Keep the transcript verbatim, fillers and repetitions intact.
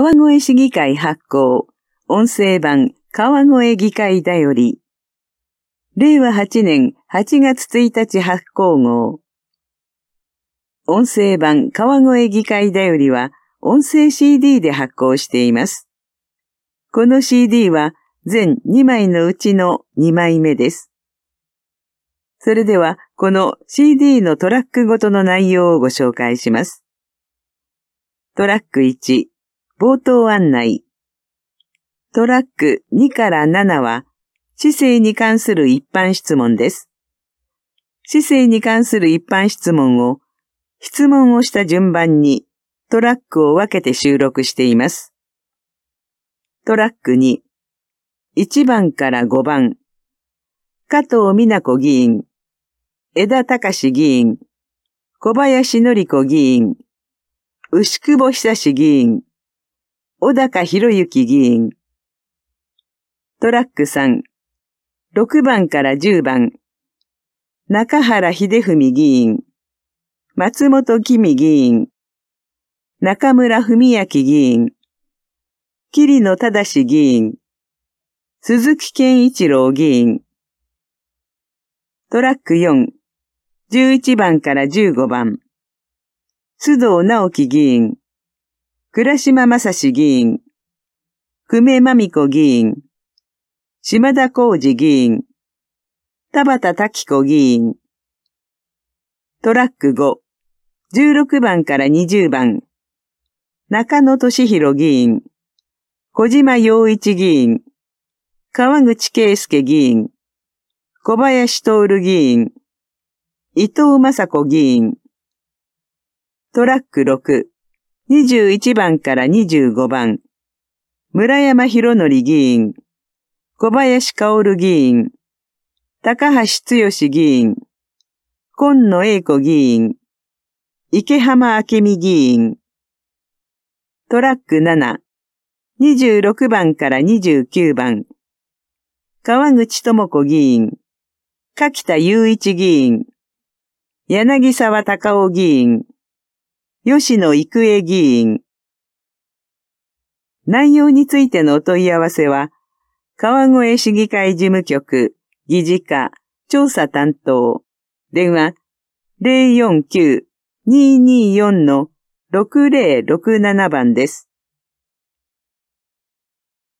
川越市議会発行、音声版川越議会だより。れいわはちねんはちがつついたち発行号。音声版川越議会だよりは音声 シーディー で発行しています。この シーディー は全にまいのうちのにまいめです。それではこの シーディー のトラックごとの内容をご紹介します。トラックいち、冒頭案内。トラックにからななは、市政に関する一般質問です。市政に関する一般質問を、質問をした順番にトラックを分けて収録しています。トラックに、いちばんからごばん、加藤美奈子議員、枝隆議員、小林典子議員、牛久保久志議員、小高博之議員。トラックさん、ろくばんからじゅうばん、中原秀文議員、松本公議員、中村文明議員、桐野正議員、鈴木健一郎議員。トラックよん、じゅういちばんからじゅうごばん、須藤直樹議員、倉島正史議員、久米真美子議員、島田浩二議員、田畑滝子議員。トラックご、じゅうろくばんからにじゅうばん、中野俊弘議員、小島洋一議員、川口圭介議員、小林徹議員、伊藤雅子議員。トラックろく、にじゅういちばんからにじゅうごばん、村山博則議員、小林薫議員、高橋剛議員、今野英子議員、池浜明美議員。トラックなな、にじゅうろくばんからにじゅうきゅうばん、川口智子議員、柿田雄一議員、柳沢隆夫議員、吉野郁恵議員。内容についてのお問い合わせは、川越市議会事務局、議事課、調査担当、電話 ゼロよんきゅう にーにーよん ろくゼロろくなな 番です。